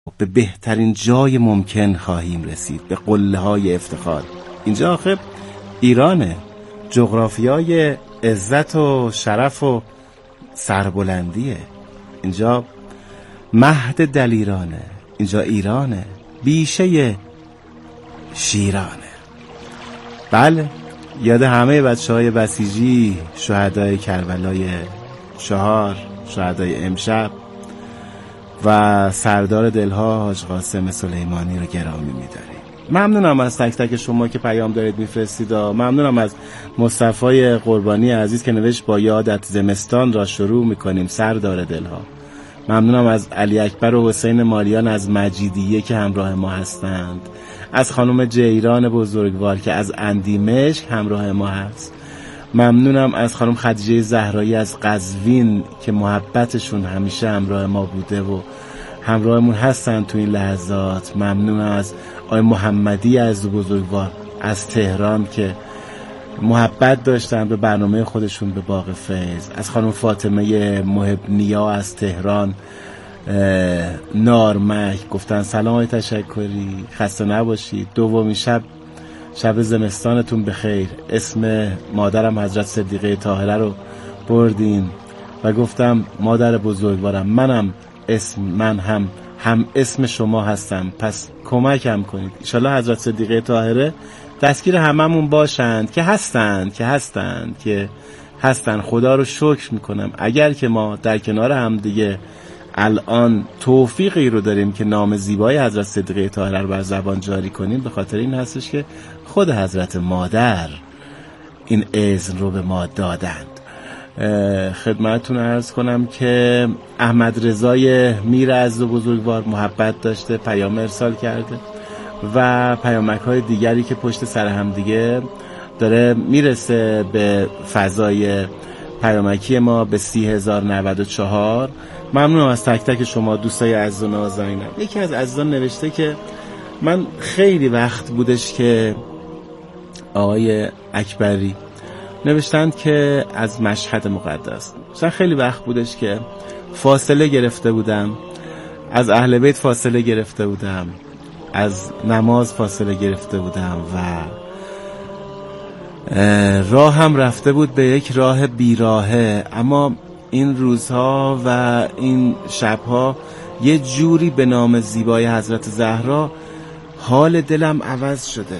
به بهترین جای ممکن خواهیم رسید، به قله‌های افتخار. اینجا آخه ایرانه، جغرافیای عزت و شرف و سربلندیه. اینجا مهد دلیرانه، اینجا ایرانه، بیشه شیرانه. بله، یاد همه بچه‌های بسیجی، شهدای کربلای 4، شهدای امشب و سردار دلها حاج قاسم سلیمانی رو گرامی می‌داریم. ممنونم از تک تک شما که پیام دارید میفرستید. ممنونم از مصطفی قربانی عزیز که نوشت با یادت زمستان را شروع می‌کنیم سردار دلها. ممنونم از علی اکبر و حسین مالیان از مجیدیه که همراه ما هستند، از خانم جیران بزرگوار که از اندیمشک همراه ما هست. ممنونم از خانم خدیجه زهرایی از قزوین که محبتشون همیشه همراه ما بوده و همراهمون هستن تو این لحظات. ممنونم از آقای محمدی از بزرگوار از تهران که محبت داشتن به برنامه خودشون به باغ فیض. از خانم فاطمه محب نیا از تهران نارمک گفتن سلام های تشکری، خسته نباشید، دومین شب زمستانتون بخیر. اسم مادرم حضرت صدیقه طاهره رو بردین و گفتم مادر بزرگوارم من هم اسم شما هستم، پس کمکم کنید. انشالله حضرت صدیقه طاهره دستگیر هممون باشند که هستند. خدا رو شکر میکنم اگر که ما در کنار هم دیگه الان توفیقی رو داریم که نام زیبای حضرت صدیقه طاهره رو بر زبان جاری کنیم، به خاطر این هستش که خود حضرت مادر این اذن رو به ما دادند. خدمتتون عرض کنم که احمد رضای میر عز و بزرگوار محبت داشته، پیام ارسال کرده و پیامک‌های دیگری که پشت سر هم دیگه داره میرسه به فضای پیامکی ما به 30,094. ممنونم از تک تک شما دوستای عزیز و نازنینم. یکی از عزیزان نوشته که من خیلی وقت بودش که آقای اکبری نوشتند که از مشهد مقدس، مثلا خیلی وقت بودش که فاصله گرفته بودم، از اهل بیت فاصله گرفته بودم، از نماز فاصله گرفته بودم و راه هم رفته بود به یک راه بیراهه. اما این روزها و این شبها یه جوری به نام زیبای حضرت زهرا حال دلم عوض شده.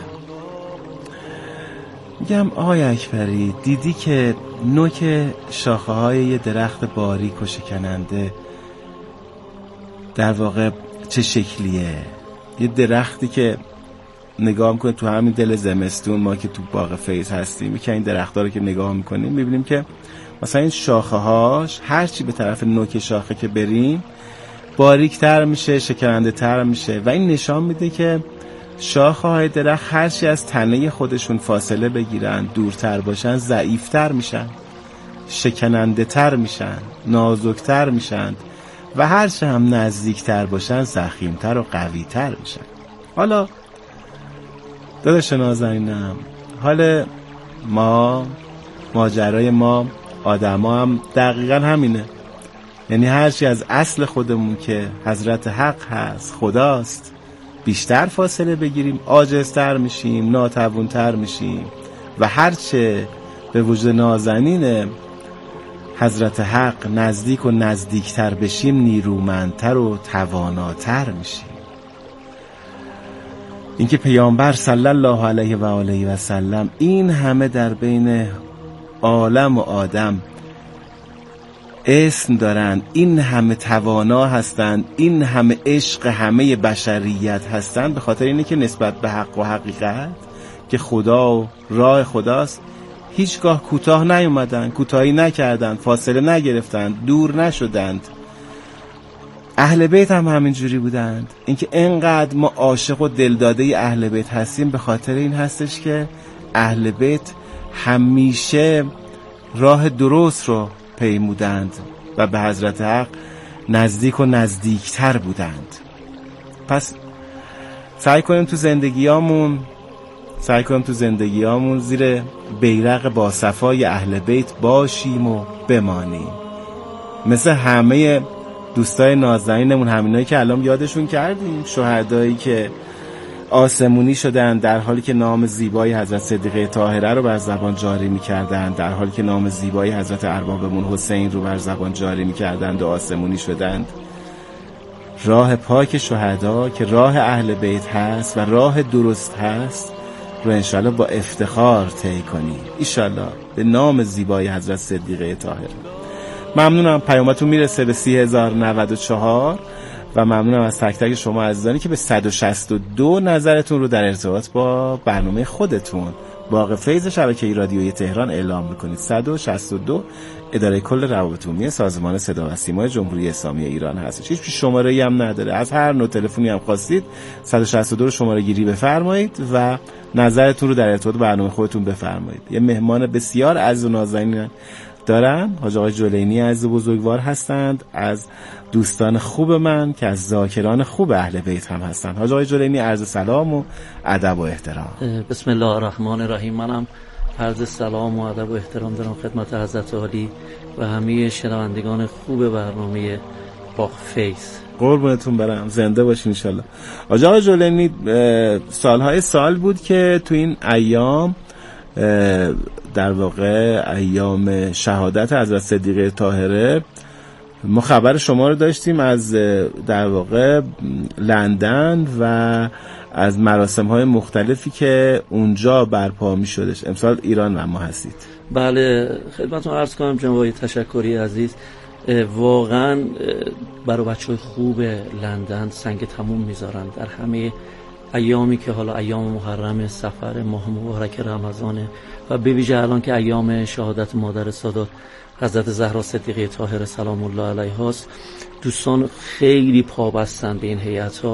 میگم آقای اکبری، دیدی که نوک شاخه های یه درخت باریک و شکننده در واقع چه شکلیه؟ یه درختی که نگاه میکنه تو همین دل زمستون، ما که تو باغ فیض هستیم، که این درخت‌ها رو که نگاه میکنیم میبینیم که مثلا این شاخه هاش هرچی به طرف نوک شاخه که بریم باریک‌تر میشه، شکننده تر میشه و این نشان میده که شاخه های درخت هرچی از تنه خودشون فاصله بگیرن، دورتر باشن، ضعیفتر میشن، شکننده تر میشن، نازکتر میشن و هرچی هم نزدیکتر باشن ضخیمتر و قویتر میشن. حالا داداش نازنینم، حال ما، ماجرای ما آدما هم دقیقا همینه. یعنی هرچی از اصل خودمون که حضرت حق هست، خداست، بیشتر فاصله بگیریم عاجزتر میشیم، ناتوانتر میشیم و هرچه به وجود نازنین حضرت حق نزدیک و نزدیکتر بشیم نیرومندتر و تواناتر میشیم. اینکه پیامبر صلی الله علیه و آله و سلم این همه در بین عالم و آدم اسم دارن، این همه توانا هستن، این همه عشق همه بشریت هستن، به خاطر اینه که نسبت به حق و حقیقت که خدا و راه خداست هیچگاه کوتاه نیومدن، کوتاهی نکردن، فاصله نگرفتن، دور نشدند. اهل بیت هم همین جوری بودند. اینکه انقدر ما عاشق و دلداده اهل بیت هستیم به خاطر این هستش که اهل بیت همیشه راه درست رو پیمودند و به حضرت حق نزدیک و نزدیکتر بودند. پس سعی کنیم تو زندگیامون زیر بیرق با صفای اهل بیت باشیم و بمانیم. مثل همه دوستای نازنینمون، همینایی که الان یادشون کردیم، شهدایی که آسمونی شدن در حالی که نام زیبای حضرت صدیقه طاهره رو بر زبان جاری می‌کردند، در حالی که نام زیبای حضرت اربابمون حسین رو بر زبان جاری می‌کردند و آسمونی شدند. راه پاک شهدا که راه اهل بیت هست و راه درست هست رو انشالله با افتخار طی کنیم انشالله به نام زیبای حضرت صدیقه طاهره. ممنونم، پیامتون میرسه به 30,094 و ممنونم از تک تک شما عزیزانی که به 162 نظرتون رو در ارتباط با برنامه خودتون باغ فیض شبکه رادیویی تهران اعلام میکنید. 162 اداره کل روابط عمومی سازمان صدا و سیما جمهوری اسلامی ایران هستش. هیچ شماره‌ای هم نداره، از هر نوع تلفنی هم خواستید 162 رو شماره گیری بفرمایید و نظرتون رو در ارتباط با برنامه خودتون بفرمایید. یه مهمان بسیار عزیز و نازنین دارم، حاج آقای جلیلی عزیز بزرگوار هستند، از دوستان خوب من که از ذاکران خوب اهل بیت هم هستند. حاج آقای جلیلی عرض سلام و ادب و احترام. بسم الله الرحمن الرحیم. منم عرض سلام و ادب و احترام دارم خدمت حضرت عالی و همه شنوندگان خوب برنامه باغ فیض. قربونتون برم، زنده باشین انشالله. حاج آقای جلیلی، سالهای سال بود که تو این ایام در واقع ایام شهادت حضرت صدیقه طاهره ما خبر شما رو داشتیم از در واقع لندن و از مراسم‌های مختلفی که اونجا برپا می‌شدش. امسال ایران و ما هستید. بله، خدمتتون عرض کنم جناب تشکری عزیز، واقعا برای بچه‌های خوب لندن سنگ تموم میذارن در همه ایامی که حالا ایام محرم سفر ماه مبارک رمضانه و به ویژه الان که ایام شهادت مادر سادات حضرت زهرا صدیقه طاهره سلام الله علیها است. دوستان خیلی پابستن به این هیئت‌ها.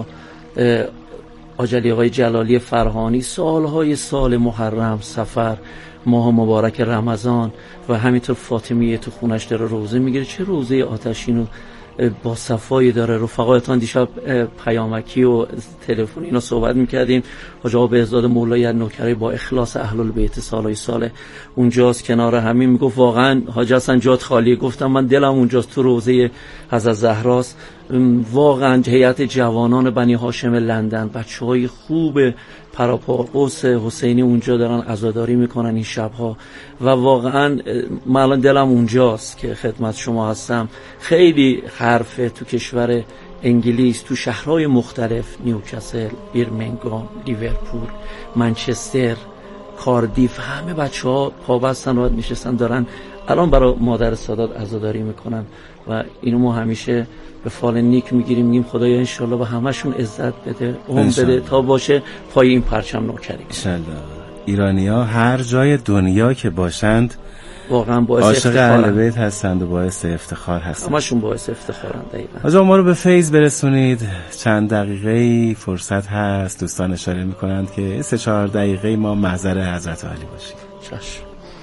آجلی آقای جلالی فرهانی سالهای سال محرم سفر ماه مبارک رمضان و همینطور فاطمیه تو خونش داره روزه میگیره. چه روزه آتشین و با صفایی داره. رفقایتان دیشب پیامکی و تلفن اینا صحبت میکردیم. حاج آقا بهزاد مولایی نوکری با اخلاص اهل البیت سالهای ساله اونجاست کنار همین. میگفت واقعا حاج حسن جات خالیه. گفتم من دلم اونجاست تو روزه حضرت زهراست. واقعا هیئت جوانان بنی هاشم لندن، بچهای خوب پراپا قوس حسینی اونجا دارن عزاداری میکنن این شبها و واقعا من الان دلم اونجاست که خدمت شما هستم. خیلی حرفه تو کشور انگلیس، تو شهرهای مختلف، نیوکاسل، بیرمنگام، لیورپول، منچستر، کاردیف، همه بچه‌ها پابستن و نشستن دارن الان برای مادر سادات عزاداری میکنن و اینو ما همیشه به فال نیک میگیریم، میگیم خدایا انشالله به همشون عزت بده، عمر بده تا باشه پای این پرچم نوکری. انشالله ایرانی‌ها هر جای دنیا که باشند واقعا باعث عاشق اهل بیت هستند و باعث افتخار هستند. همشون باعث افتخارند. دقیقاً. آقا ما رو به فیض برسونید. چند دقیقه‌ای فرصت هست. دوستان اشاره می‌کنند که 3-4 دقیقه ما محضر حضرت علی باشیم. چشم.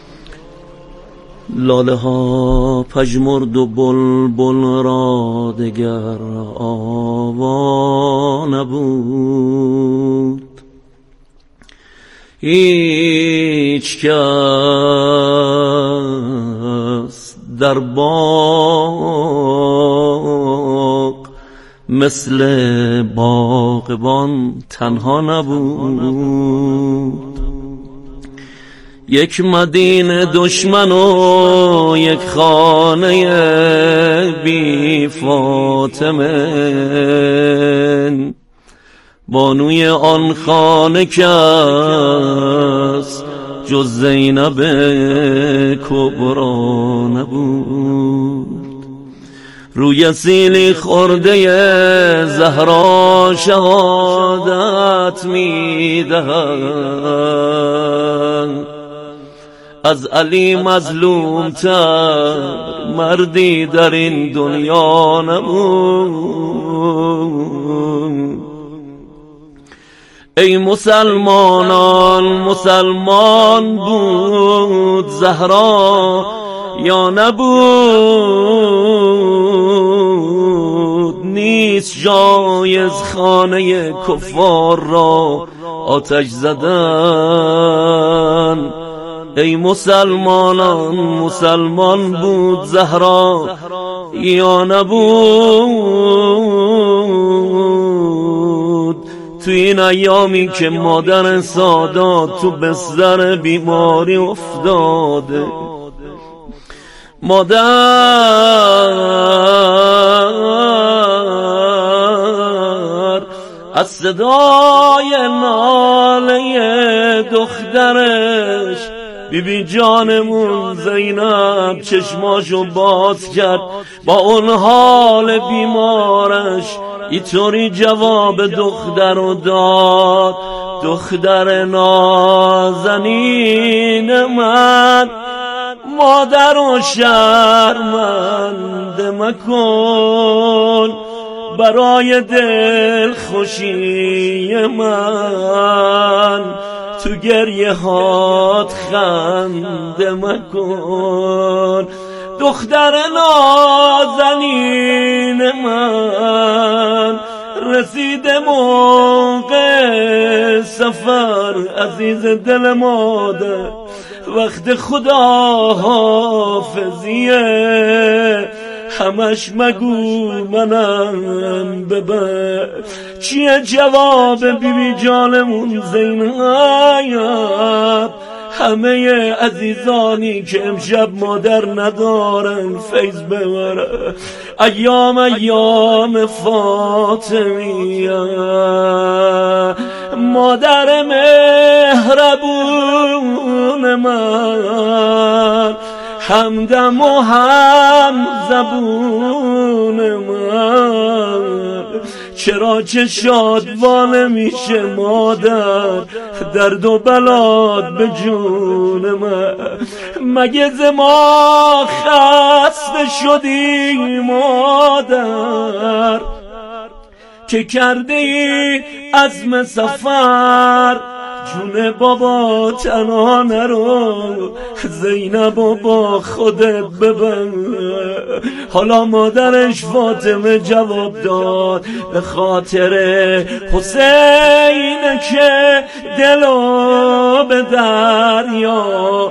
لاله ها پژمرد و بلبل را دگر آوا نبود. هیچ کس در باغ مثل باغبان تنها نبود. یک مدینه دشمن و یک خانه بی فاطمه، بانوی آن خانه کس جز زینب کبرا نبود. روی سیلی خورده زهرا شهادت می‌دهد. از علی مظلوم تر مردی در این دنیا نبود. ای مسلمانان، مسلمان بود زهرا یا نبود؟ نیست جایز خانه کفار را آتش زدن. ای مسلمانان، مسلمان بود زهرا یا نبود؟ تو این ایامی که مادر سادات تو بستر بیماری افتاده، مادر از صدای ناله دخترش بی جانمون زینب چشماشو باز کرد، با اون حال بیمارش اینطوری جواب دختر رو داد: دختر نازنین من، مادر و شرمنده مکن، برای دل خوشی من تو گریه هات خنده مکن. دختر نازنین من، رسیده موقع سفر، عزیز دل مادر وقت خدا حافظیه، همش مگو منم ببر. چیه جواب بیبی جانمون زینب؟ همه عزیزانی که امشب مادر ندارن فیض ببره. ایام فاطمیه، مادر مهربون من، همدم و هم زبون من، چرا چه شادوانه میشه مادر، درد و بلاد به جون من. مگه ز ما خسته شدی مادر که کرده ای عزم سفر؟ جون بابا تنها نرو، زینب و با خودت ببر. حالا مادرش فاطمه جواب داد: به خاطر حسین که دلو به دریا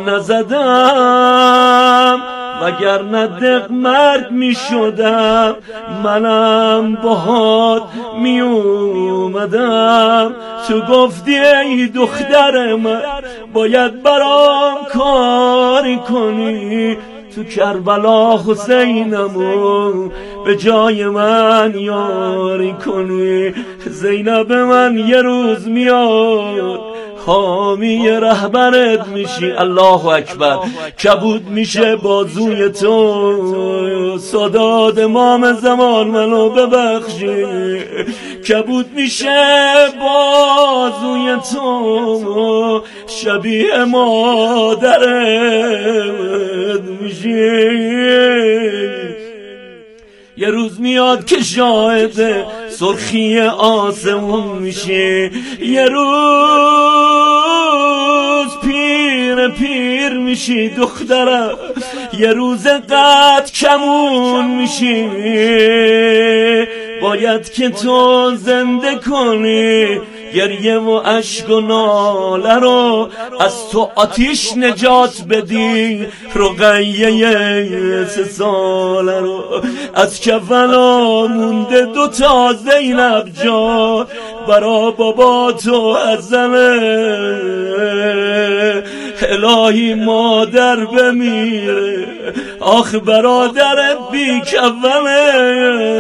نزدم، وگرنه دق مرد می شدم، منم باهات می اومدم. تو گفتی ای دختر من باید برام کاری کنی، تو کربلا حسینمو به جای من یاری کنی. زینب من یه روز میاد حامی رهبرت میشی، الله اکبر، کبود میشه بازوی تو. سادات امام زمان منو ببخشی، کبود میشه بازوی تو، شبیه مادرت میشی. یه روز میاد که شاهد سرخی آسمون میشه، یه روز پیر میشی دخترم، یه روز قد کمون میشی. باید که تو زنده کنی گریه و اشک و ناله رو، از تو آتیش نجات بدی رقیه 3 ساله رو. از کفلا مونده 2 تا زینب جان، برا بابا تو ازمه. الهی مادر بمیره، آخ برادرت بی کفنه.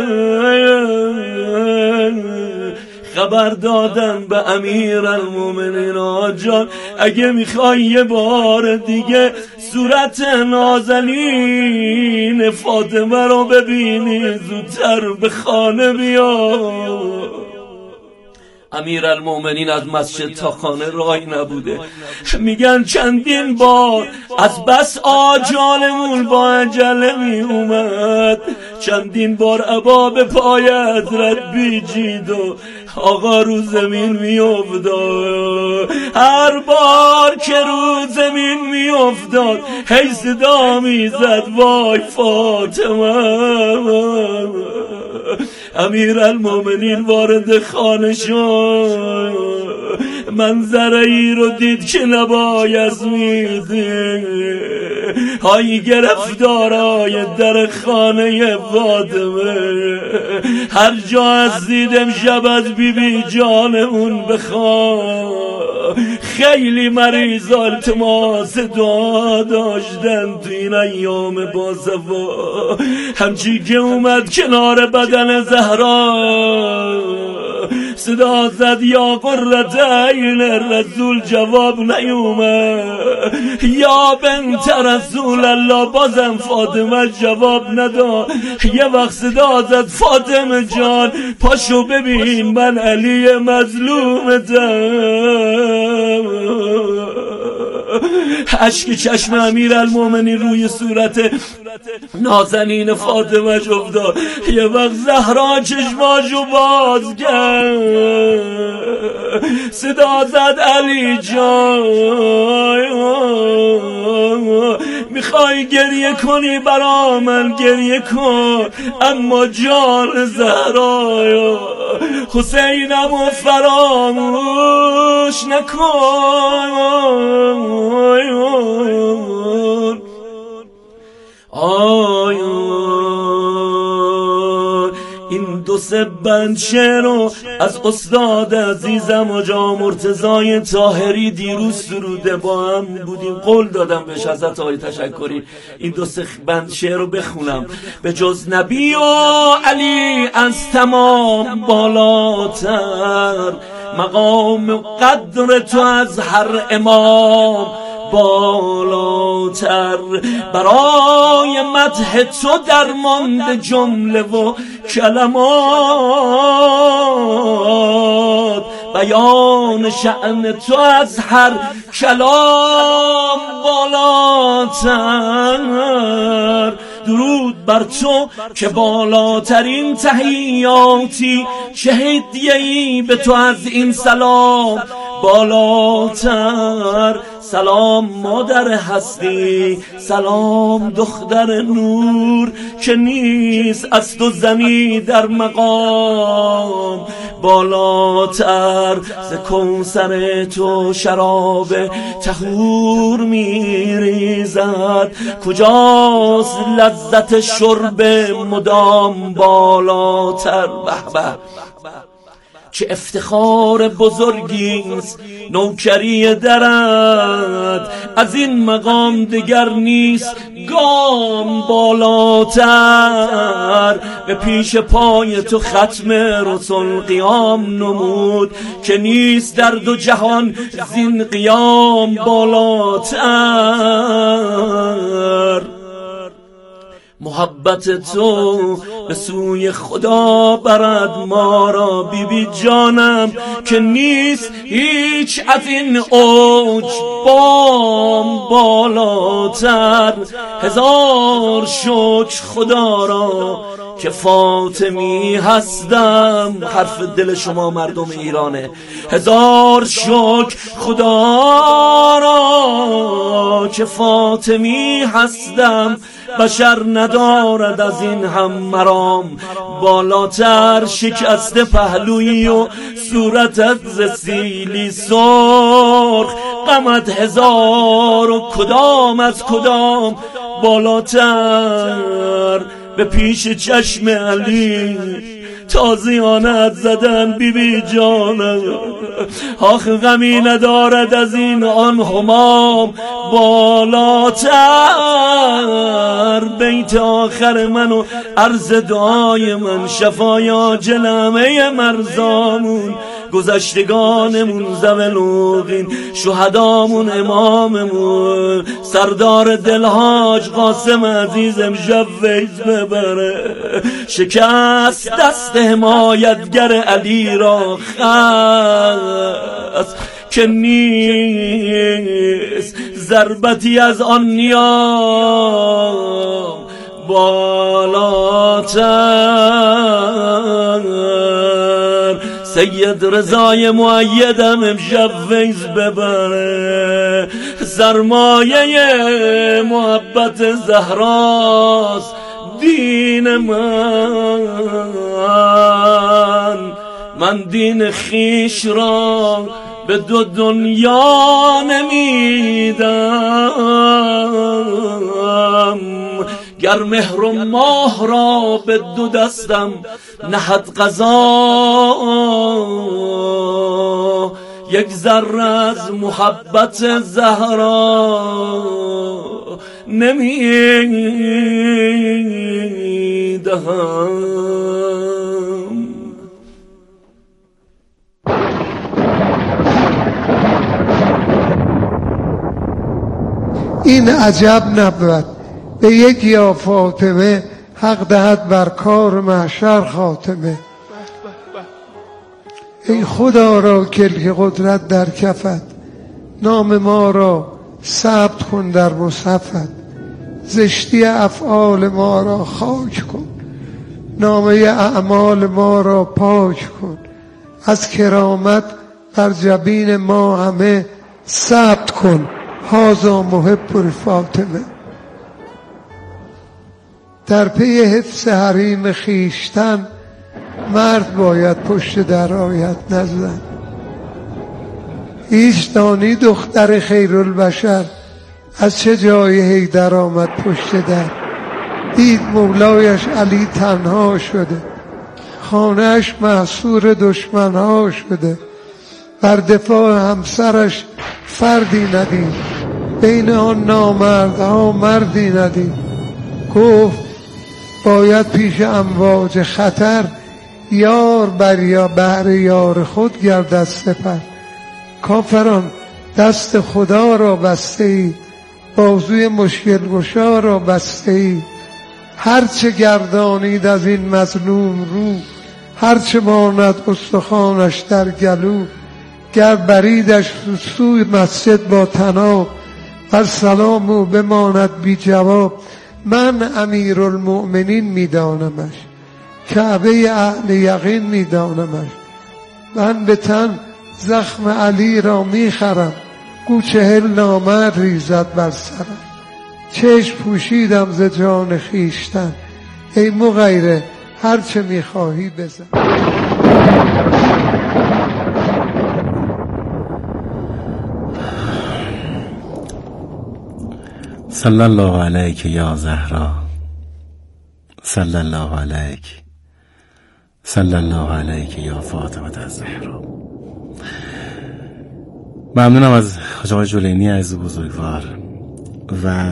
خبر دادن به امیرالمومنین آجان اگه میخوای یه بار دیگه صورت نازنین فاطمه رو ببینی زودتر به خانه بیا. امیرالمومنین از مسجد تا خانه راهی نبوده، میگن چندین بار از بس آجالمون با عجله می اومد، چندین بر عبا به پای حضرت بیجید و آقا رو زمین می افتاد. هر بار که رو زمین می افتاد هی صدا می زد وای فاطمه. امیرالمومنین وارد خانه شد، منظره ای رو دید که نباید میده. های گرفتارای در خانه فاطمه، هر جا از دیدم شب از بیبی جانمون بخواه. خیلی مریض التماس دعا داشتن تو این ایام با صفا. همچی که اومد کنار بدن زهرا صدا زد یا قرة عین رسول، جواب نیومد. یا بنت رسول الله، بازم فاطمه جواب نداد. یه وقت صدا زد فاطمه جان پاشو ببین من علی مظلومتم. اشک چشم امیرالمومنین روی صورت نازنین فاطمه افتاد. یه وقت زهرا چشماشو باز کرد، صدا زد علی جان میخوای گریه کنی برا من گریه کن، اما جان زهرا حسینمو فراموش نکن. این دو سه بند شعر از استاد عزیزم آقا مرتضی طاهری دیروز سروده با هم بودیم، قول دادم بهش حضرت آقای تشکری این دو سه بند شعر رو بخونم. به جز نبی و علی از تمام بالاتر، مقام و قدر تو از هر امام بالاتر. برای مدح تو درمانده جمله و کلمات، بیان شأن تو از هر کلام بالاتر. درود بر تو که بالاترین تحیاتی، چه هدیه‌ای به تو از این سلام بالاتر. سلام مادر هستی، سلام دختر نور، که نیست از تو زنی در مقام بالاتر. ز کوثر تو شراب طهور میریزد، کجاست لذت شرب مدام بالاتر. به به چه افتخار بزرگیست نوکری درت، از این مقام دگر نیست گام بالاتر. به پیش پای تو ختم رسل قیام نمود، که نیست در دو جهان زین قیام بالاتر. محبت تو به سوی خدا برد ما را بیبی جانم، که نیست هیچ از این اوج بام بالاتر. هزار شکر خدا را که فاطمی هستم، حرف دل شما مردم ایرانه. هزار شکر خدا را که فاطمی هستم، بشر ندارد از این هم مرام بالاتر. شکست پهلویی و صورتت ز سیلی سرخ، غمت هزار و کدام از کدام بالاتر. به پیش چشم علی تازیانت زدن بیبی جانم، آخ غمی ندارد از این آن همام بالاتر. بیت آخر من و عرض دعای من، شفایا جلمه مرزامون، گذشتگانمون زولوغین، شهدامون اماممون، سردار دلهاج قاسم عزیزم شب فیض ببره. شکست دست حمایتگر علی را خست، که نیست ضربتی از آن نیام بالاتر. سید رضای مؤیدم امشب فیض ببره، سرمایه محبت زهراست دین من دین خیش را به دو دنیا نمیدم، گر مهر و ماه را به دو دستم نهد قضا، یک ذره از محبت زهرا نمیدهم. این عجب نبود به یک یا فاطمه، حق دهد بر کار محشر خاتمه. ای خدا را کلک قدرت در کفت، نام ما را ثبت کن در مصحفت. زشتی افعال ما را خاک کن، نامه اعمال ما را پاک کن. از کرامت بر جبین ما همه ثبت کن، هذا محب الفاطمه. در پی حفظ حریم خیشتن، مرد باید پشت در آید نزن. هیچ دانی دختر خیرالبشر، از چه جای حیدر آمد پشت در. دید مولایش علی تنها شده، خانهش محصور دشمنها شده. بر دفاع همسرش فردی ندید، بین آن نامردها مردی ندید. گفت باید پیش امواج خطر، یار بر بحر یار خود گردد سپر. کافران دست خدا را بسته ای، بازوی مشکل گشا را بسته ای. هرچه گردانید از این مظلوم رو، هرچه ماند استخوانش در گلو. گر بریدش سوی مسجد با طناب، بر سلام او بماند بی جواب. من امیرالمؤمنین میدانمش، کعبه اهل یقین میدانمش. من به تن زخم علی را میخرم، گو 40 نامرد ریزد بر سرم. چشم پوشیدم ز جان خیشتن، ای مغیره هرچه میخواهی بزن. صلی الله علیک یا زهرا، صلی الله علیک، صلی الله علیک یا فاطمه الزهرا. ممنونم از آقای جلینی عزیز بزرگوار و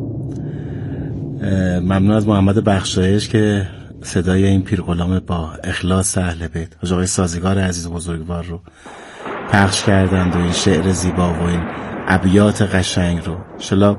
ممنون از محمد بخشایش که صدای این پیرغلام با اخلاص اهل بیت، آقای سازگار عزیز بزرگوار رو پخش کردند و این شعر زیبا و این ابیات قشنگ رو. انشالله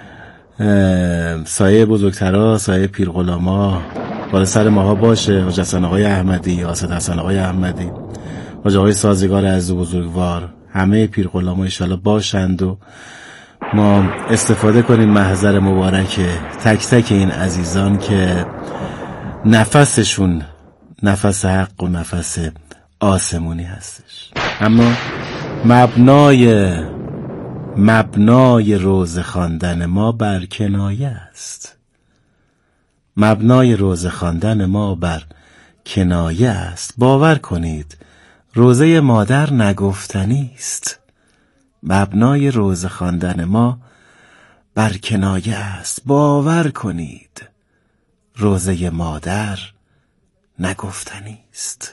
سایه بزرگترها، سایه پیرغلاما بالا سر ماها باشه. حاج حسن آقای احمدی، اسد حسن آقای احمدی، آقای سازگار عزیز بزرگوار، همه پیرغلاما انشالله باشند و ما استفاده کنیم محضر مبارک تک تک این عزیزان که نفسشون نفس حق و نفس آسمونی هستش. اما مبنای روزه خواندن ما بر کنایه است. مبنای روزه خواندن ما بر کنایه است. باور کنید روزه مادر نگفتنی است. مبنای روزه خواندن ما بر کنایه است. باور کنید روزه مادر نگفتنی است.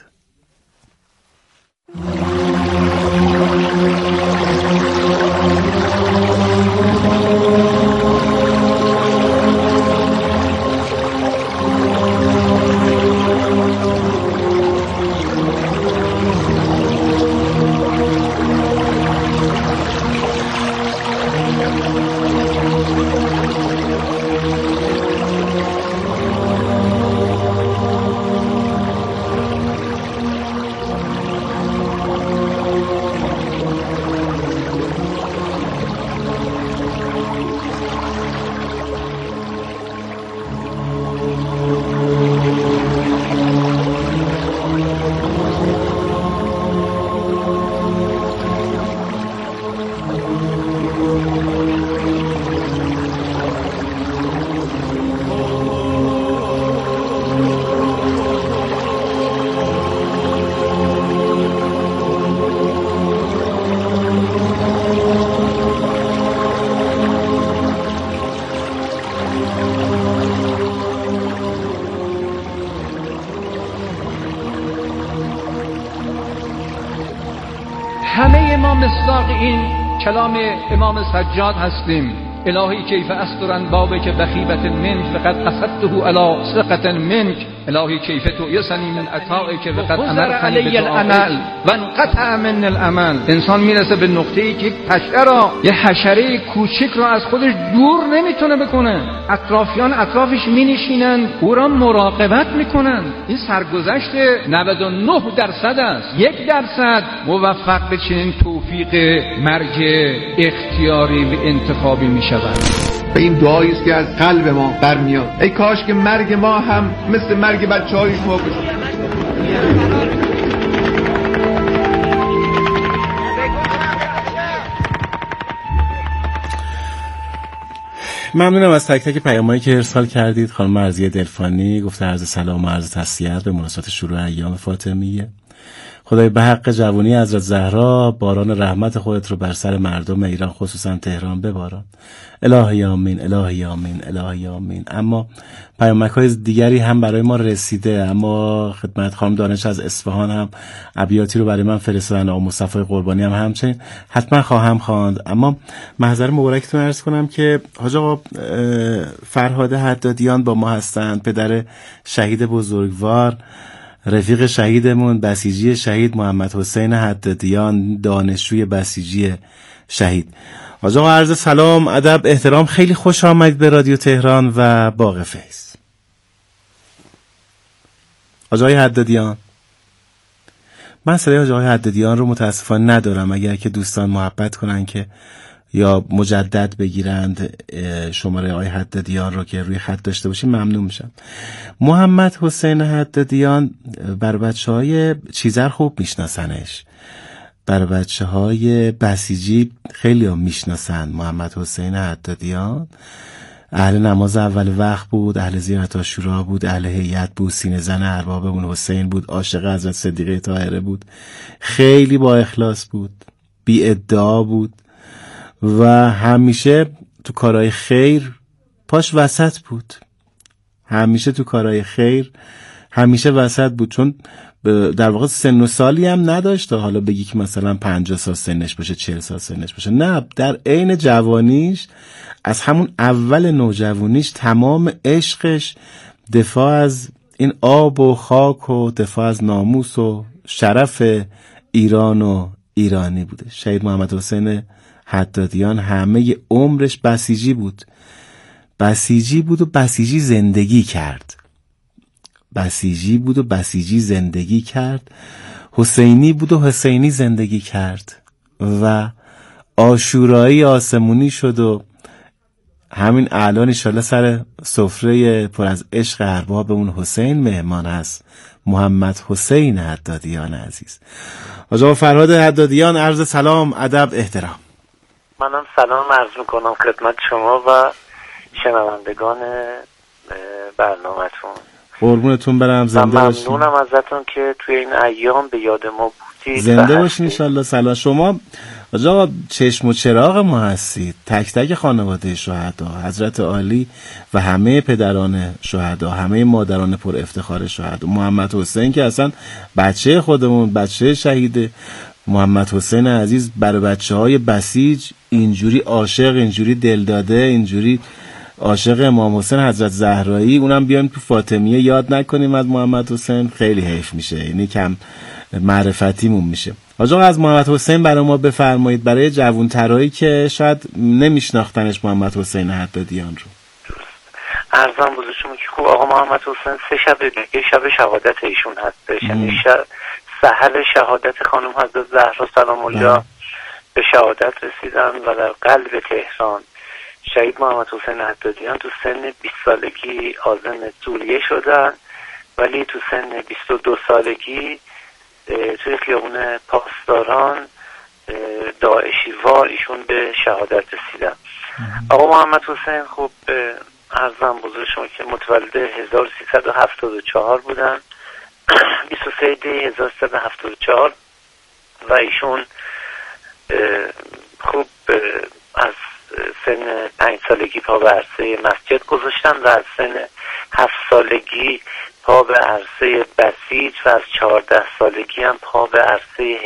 ما مصداق این کلام امام سجاد هستیم. الهی کیف استرن بابک بخیبت منک فقط قصدته علی ثقة منک. الهی کیف تو یسنی من عطائک فقط امرتنی علی العمل و انقطع من العمل. انسان میرسه به نقطه‌ای که یه حشره کوچک را از خودش دور نمیتونه بکنه. اطرافیان اطرافش مینشینن، او را مراقبت میکنن. این سرگذشت 99% است. 1% موفق به چنین توفیق مرگ اختیاری و انتخابی میشود. و این دعایی است که از قلب ما برمیاد. ای کاش که مرگ ما هم مثل مرگ بچه‌های شما باشه. ممنونم از تک تک پیامایی که ارسال کردید. خانم مرضیه دلفانی گفته عرض سلام و عرض تسلیت به مناسبت شروع ایام فاطمیه. خدای به حق جوانی حضرت زهرا باران رحمت خودت رو بر سر مردم ایران خصوصا تهران بباران. الهی آمین، الهی آمین، الهی آمین. اما پیامک‌های دیگری هم برای ما رسیده، اما خدمت خانم دانش از اصفهان هم ابیاتی رو برای من فرستادن. آقا مصطفی قربانی هم همچنین. حتما خواهم خواند، اما محضر مبارکتون عرض کنم که حاج آقا فرهاد حدادیان با ما هستند، پدر شهید بزرگوار، رفیق شهیدمون، بسیجی شهید محمد حسین حدادیان، دانشجوی بسیجی شهید. حاج آقا عرض سلام، ادب، احترام، خیلی خوش آمدید به رادیو تهران و باغ فیض. حاج آقای حدادیان، من صدای حاج آقای حدادیان رو متاسفانه ندارم. اگر که دوستان محبت کنن که یا مجدد بگیرند شماره آقای حدادیان رو که روی خط داشته باشیم ممنون میشم. محمد حسین حدادیان بر بچه‌های چیزر خوب میشناسنش، بر بچه‌های بسیجی خیلی هم میشناسن. محمد حسین حدادیان اهل نماز اول وقت بود، اهل زیارت عاشورا بود، اهل هیئت بود، سینه زن ارباب اون حسین بود، عاشق حضرت صدیقه طاهره بود، خیلی با اخلاص بود، بی ادعا بود و همیشه تو کارهای خیر پاش وسط بود. همیشه تو کارهای خیر همیشه وسط بود، چون در واقع سن و سالی هم نداشت حالا بگی که مثلا 50 سال سنش باشه، 40 سال سنش باشه. نه، در عین جوانیش، از همون اول نوجوانیش تمام عشقش دفاع از این آب و خاک و دفاع از ناموس و شرف ایران و ایرانی بوده. شهید محمد حسین حدادیان همه عمرش بسیجی بود. بسیجی بود و بسیجی زندگی کرد. بسیجی بود و بسیجی زندگی کرد. حسینی بود و حسینی زندگی کرد و عاشورایی آسمونی شد و همین الان انشالله سر سفره پر از عشق ارباب اون حسین مهمان هست، محمد حسین حدادیان عزیز. آقا فرهاد حدادیان عرض سلام، ادب، احترام. منم سلام عرض میکنم خدمت شما و شنوندگان برنامه‌تون. قربونتون برم، زنده باشین. ممنونم ازتون که توی این ایام به یاد ما بودید. زنده باشین انشالله. سلام. شما آقا چشم و چراغ ما هستید، تک تک خانواده شهدا، حضرت عالی و همه پدران شهدا، همه مادران پر افتخار شهدا. محمد حسین که اصلا بچه خودمون، بچه شهیده. محمد حسین عزیز برای بچه‌های بسیج اینجوری عاشق، اینجوری دلداده، اینجوری عاشق امام حسین حضرت زهرایی، اونم بیایم تو فاطمیه یاد نکنیم از محمد حسین، خیلی حیف میشه، یعنی کم معرفتیمون میشه. آقا از محمد حسین برای ما بفرمایید، برای جوان‌ترایی که شاید نمیشناختنش محمد حسین حدادیان رو. عرضم بزرگ شما که خب آقا محمد حسین 3 شب دیگه شب شهادت ایشون هستش، یعنی سحر شهادت خانم حضرت زهرا سلام الله به شهادت رسیدن و در قلب تهران شهید محمد حسین حدادیان تو سن 20 سالگی آذن سوریه شدن، ولی تو سن 22 سالگی توی خیابون پاسداران داعشی وار ایشون به شهادت رسیدن. آقا محمد حسین خب عرضم بزرگ شما که متولد 1374 بودن، 23 دی 1374 و ایشون خوب از سن 5 سالگی پا به عرصه مسجد گذاشتن و از سن 7 سالگی پا به عرصه بسیج و از 14 سالگی هم پا به عرصه